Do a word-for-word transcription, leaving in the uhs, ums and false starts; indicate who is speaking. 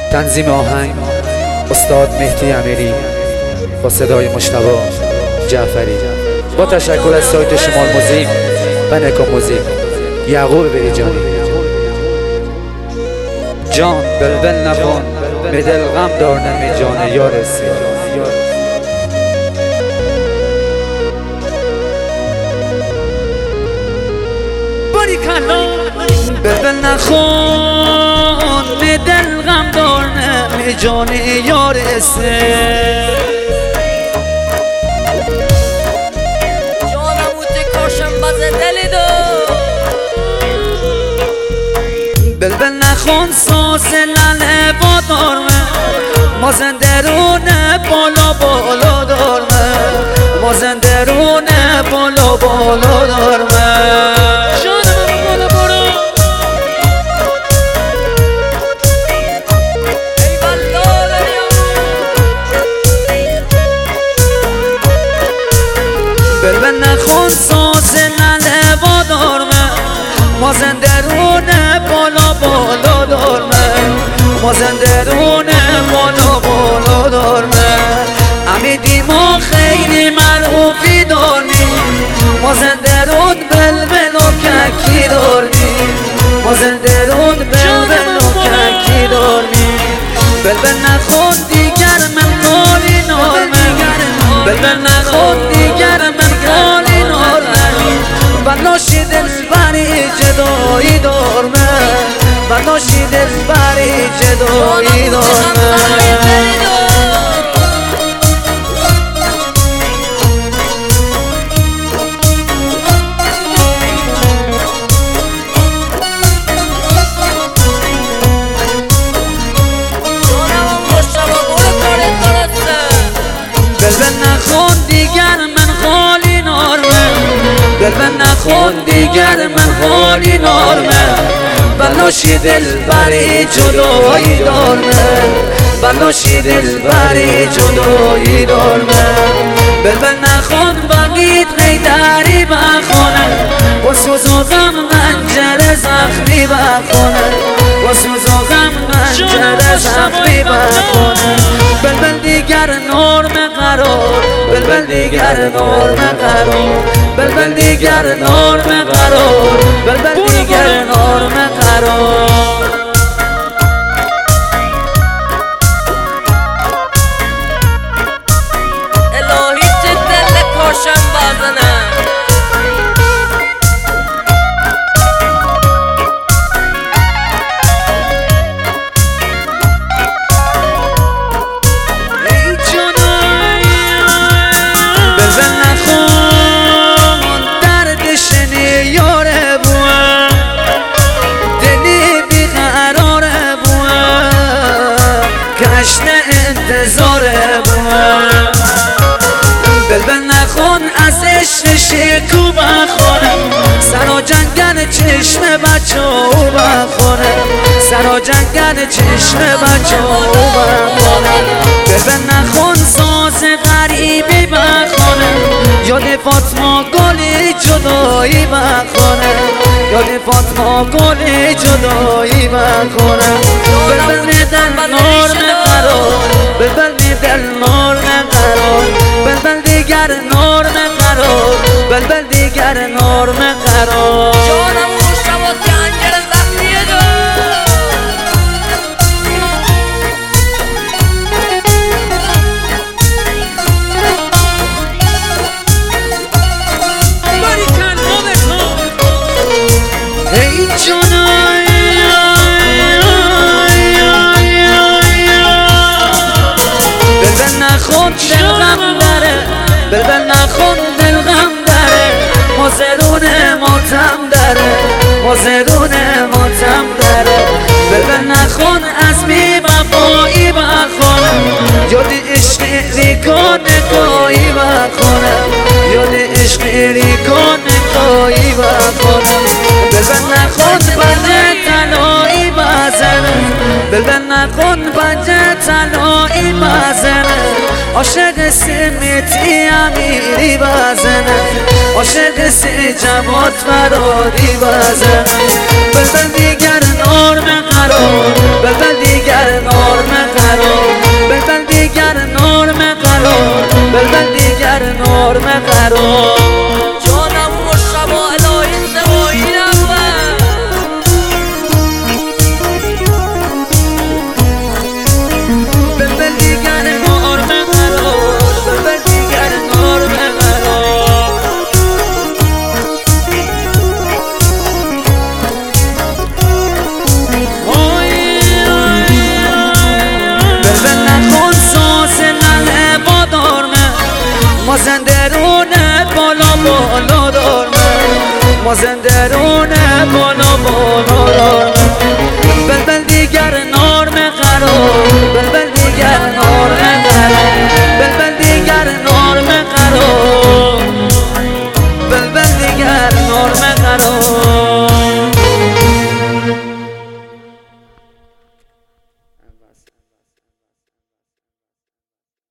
Speaker 1: تنظیم آهنگ استاد مهدی امیری با صدای مجتبی جعفری، با تشکر از سایت شمال موزیک و نکو موزیک. یعقوب بریجانی جان بلبل نکن به دل غم دار نمی جان یار سیاه. بلبل نکن به دل غم دار نمی جان یار سیاه.
Speaker 2: جانم بوده کاشم بزه دلی دو
Speaker 1: بلبل نخون ساز لنه با دارمه مازن درونه بالا بالا دارمه مازن درونه بالا بالا دارمه جانم بالا برو
Speaker 2: ای والله
Speaker 1: بلبل نخون ساز لنه با دارمه مازن درونه بالا بالا دارمه مازن درونه بالا بالا دارمه امیدی ما خیلی معروفی دارمی مازن درون بلبل و ککی دارمی مازن درون بلبل و ککی دارمی بلبل نخون دیگر من کاری نارمه بلبل نخون دیگر من کاری نارمه بلاشی دل بری جدایی دارمه بلاشی دل بری جدایی دارمه بلبل نخون دیگر من خالی نارمه بلبل نخون دیگر من خالی نارمه بلاشی دل بری جدایی دارمه بلاشی دل بری جدایی دارمه بلبل نخون بگید غیدری بخونه با سوز و غم منجر زخمی بخونه با سوز و غم منجر زخمی بخونه بلبل دیگر نرم قرار بلبل دیگر نرم قرار بلبل دیگر نرم قرار بلبل دیگر نرم قرار
Speaker 2: الهی چه دل کاشم بزنه
Speaker 1: انتظاره بوم بلبل نخون از عشق شکو بخونه سر و جنگل چشم بچه او بخونه سر و جنگل چشم بچه او بخونه بلبل نخون ساز غریبی بخونه یاد فاطمه گلی جدایی بخونه یاد فاطمه گلی جدایی بخونه بلبل میدن نرم قرار بلبل میدن نرم قرار بلبل دیگر نرم قرار بلبل دیگر نرم قرار
Speaker 2: جانم مشتبه جنجر زخمیه دو
Speaker 1: ای جانم بلبل نخون دل غم داره بلبل نخون دل غم داره مازرون ماتم داره مازرون ماتم داره بلبل نخون از بی وفایی بخونه یاد عشق ریکان کایی بخونه یاد عشق ریکان کایی بخونه بلبل نخون بنده تلایی بزنه بلبل نکن بنده تنهایی بزنه عاشق سمیتی امیری بزنه عاشق سی جماعت فراری بزنه بلبل دیگر نرم قرار بلبل دیگر نرم
Speaker 2: مرا جانم مشتبه الهی سوایی نبود ببل دیگر نار به مرا ببل دیگر نار به مرا ببل نکن ساز نله بادار من مازندرونه بالا بالا دار من مازندرونه بالا بالا دار من